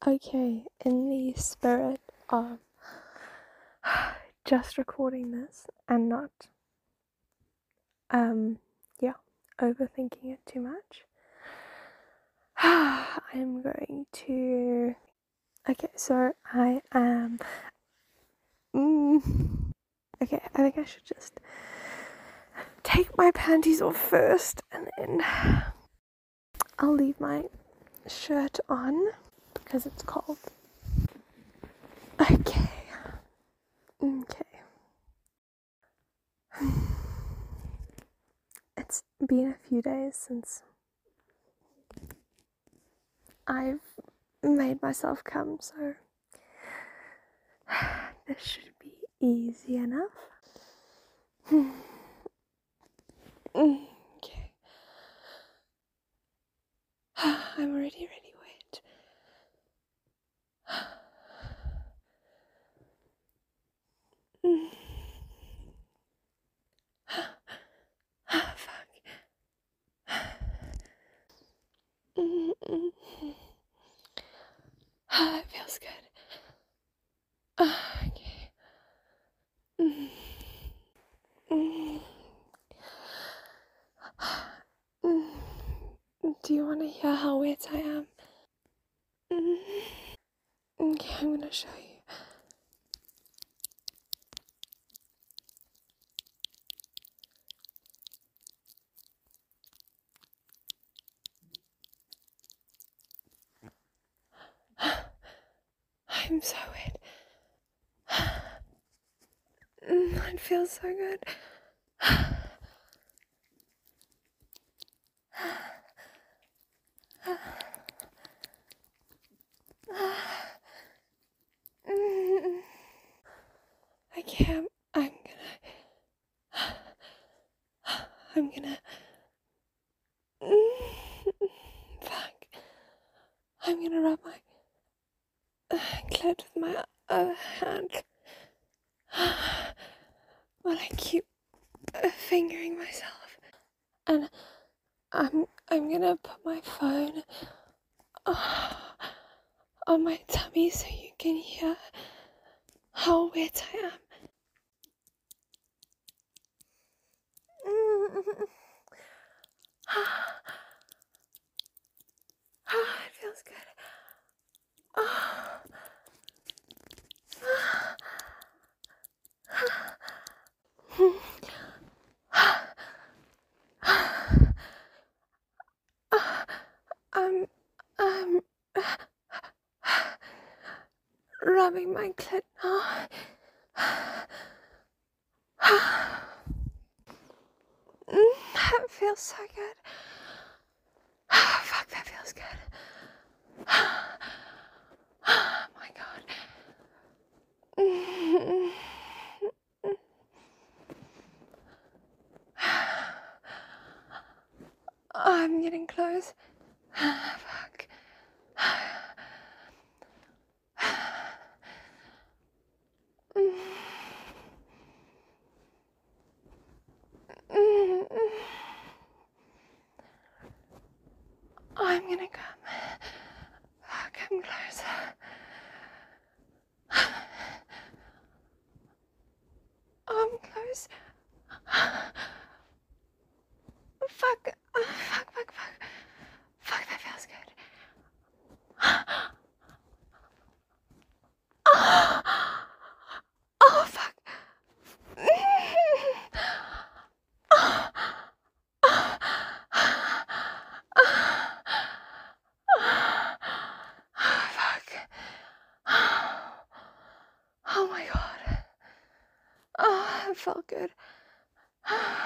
Okay, in the spirit of just recording this and not, overthinking it too much, I'm going to. Okay, so I am. Okay, I think I should just take my panties off first and then I'll leave my shirt on because it's cold. Okay. It's been a few days since I've made myself come, so this should be easy enough. Okay. I'm already really wet. Fuck. That feels good. Okay. Do you want to hear how wet I am? Okay, I'm gonna show you. I'm so wet. It feels so good. Okay, I'm gonna fuck. I'm gonna rub my clit with my other hand while I keep fingering myself, and I'm gonna put my phone on my tummy so you can hear how wet I am. It feels good. I'm rubbing my clit now. That feels so good. Fuck, that feels good. Oh my god. I'm getting close. Fuck. I'm gonna come. Fuck, I'm close. I'm close. Fuck. Fuck, that feels good. Oh, fuck. Fuck. Oh my god. Oh, that felt good.